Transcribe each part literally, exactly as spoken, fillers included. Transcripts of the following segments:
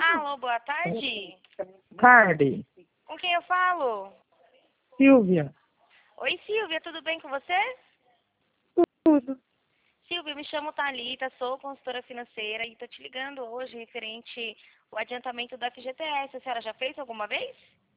Alô, boa tarde. Tarde. Com quem eu falo? Silvia. Oi, Silvia, tudo bem com você? Tudo. Silvia, me chamo Thalita, sou consultora financeira e estou te ligando hoje referente ao adiantamento do F G T S. A senhora já fez alguma vez?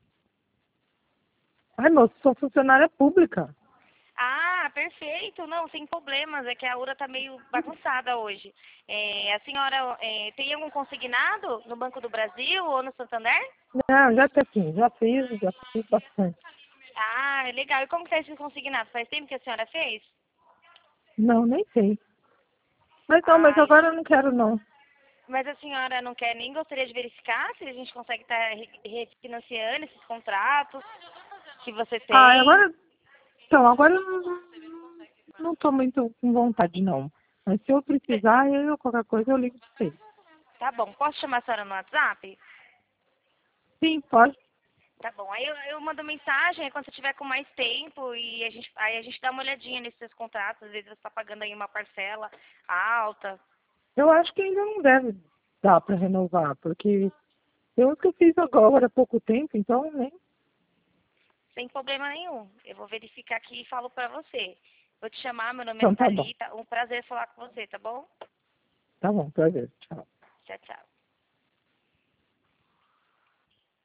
Ai, moço, sou funcionária pública. Ah, perfeito. Não, sem problemas. É que a URA está meio bagunçada hoje. É, a senhora é, tem algum consignado no Banco do Brasil ou no Santander? Não, já tem sim, já fiz, já fiz bastante. Ah, legal. E como que está esse consignado? Faz tempo que a senhora fez? Não, nem sei. Mas não, mas Ai, agora eu não quero não. mas a senhora não quer nem gostaria de verificar se a gente consegue estar refinanciando esses contratos que você Ah, tem? agora. Então, agora eu não, não tô muito com vontade não. Mas se eu precisar, eu qualquer coisa eu ligo pra você. Tá bom. Posso chamar a senhora no WhatsApp? Sim, pode. Tá bom. Aí eu, eu mando mensagem aí quando você tiver com mais tempo e a gente, aí a gente dá uma olhadinha nesses seus contratos. Às vezes você está pagando aí uma parcela alta. Eu acho que ainda não deve dar pra renovar, porque eu que eu fiz agora há pouco tempo, então nem. Sem problema nenhum. Eu vou verificar aqui e falo pra você. Vou te chamar, meu nome é Então tá bom. Thalita. Um prazer falar com você, tá bom? Tá bom, prazer. Tchau. Tchau, tchau.